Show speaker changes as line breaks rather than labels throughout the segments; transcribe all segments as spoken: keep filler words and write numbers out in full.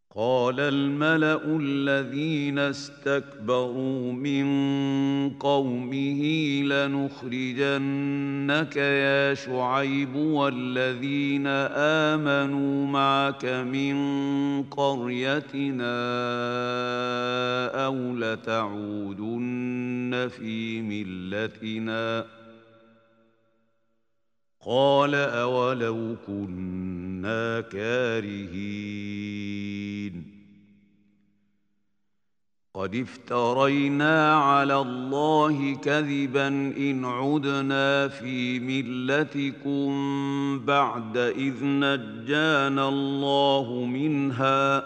قال الملأ الذين استكبروا من قومه لنخرجنك يا شعيب والذين آمنوا معك من قريتنا أو لتعودن في ملتنا قال أولو كنا كارهين قد افترينا على الله كذبا إن عدنا في ملتكم بعد إذ نجانا الله منها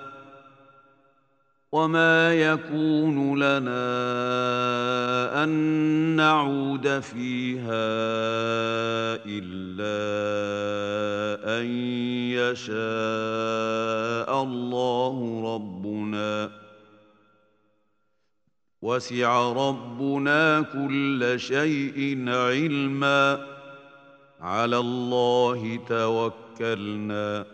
وما يكون لنا أن نعود فيها إلا أن يشاء الله ربنا وسع ربنا كل شيء علما على الله توكلنا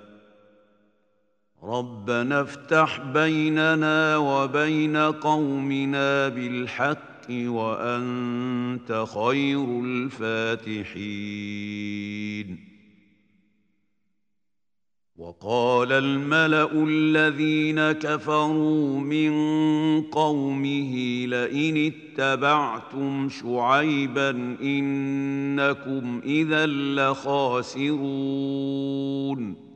ربنا افتح بيننا وبين قومنا بالحق وأنت خير الفاتحين وقال الملأ الذين كفروا من قومه لئن اتبعتم شعيبا إنكم إذا لخاسرون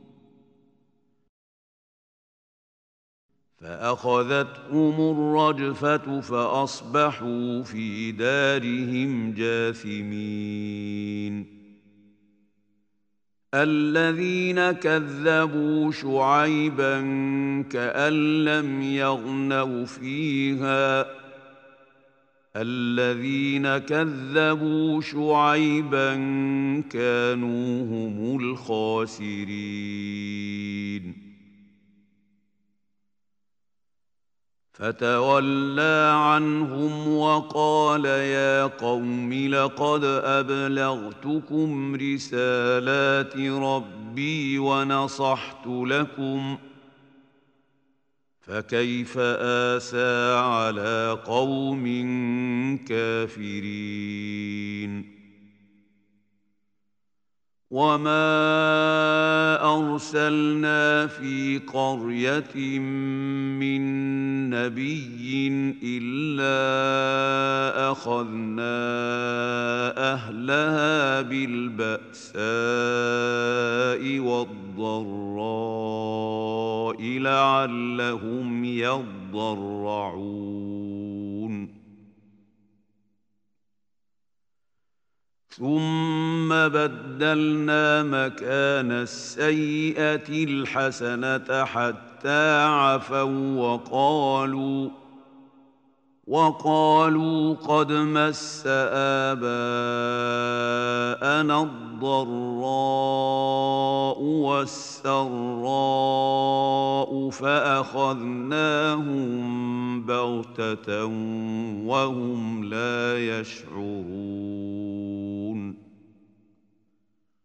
فأخذتهم الرجفة فأصبحوا في دارهم جاثمين الذين كذبوا شعيبا كأن لم يغنوا فيها الذين كذبوا شعيبا كانوا هم الخاسرين فتولى عنهم وقال يا قوم لقد أبلغتكم رسالات ربي ونصحت لكم فكيف آسى على قوم كافرين وما أرسلنا في قرية من نبي إلا أخذنا أهلها بالبأساء والضراء لعلهم يضرعون ثم بدلنا مكان السيئة الحسنة حتى عفوا وقالوا وقالوا قد مس آباءنا الضراء والسراء فأخذناهم بغتة وهم لا يشعرون